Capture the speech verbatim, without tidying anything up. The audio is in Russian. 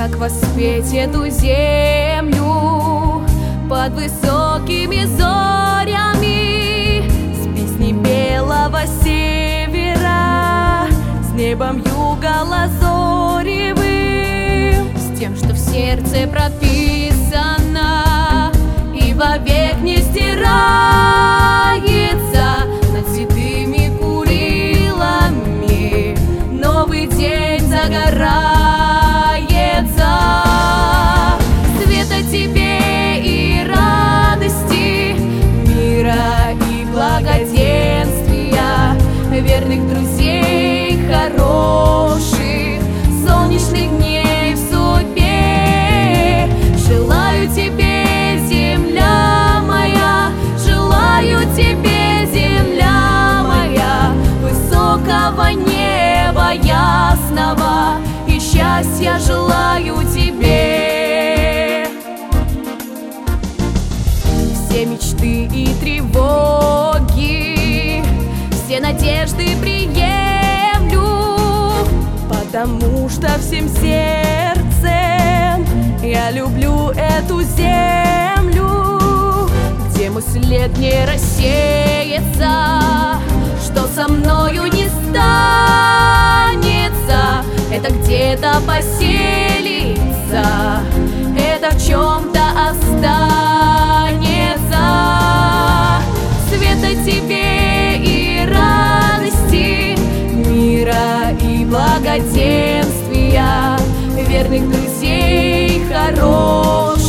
как воспеть эту землю под высокими зорями, с песней белого севера, с небом юга лазоревым, с тем, что в сердце прописано и вовек не стирается. Над седыми Курилами новый день загорается. Света тебе и радости, мира и благоденствия, верных друзей, хороших, солнечных дней в судьбе. Желаю тебе, земля моя, желаю тебе, земля моя, высокого неба ясного, и счастья желаю тебе. Все мечты и тревоги, все надежды приемлю, потому что всем сердцем я люблю эту землю, где мой след не рассеется, что со мною не станется. Это где-то поселится, это в чем-то останется. Света тебе и радости, мира и благоденствия, верных друзей, хороших,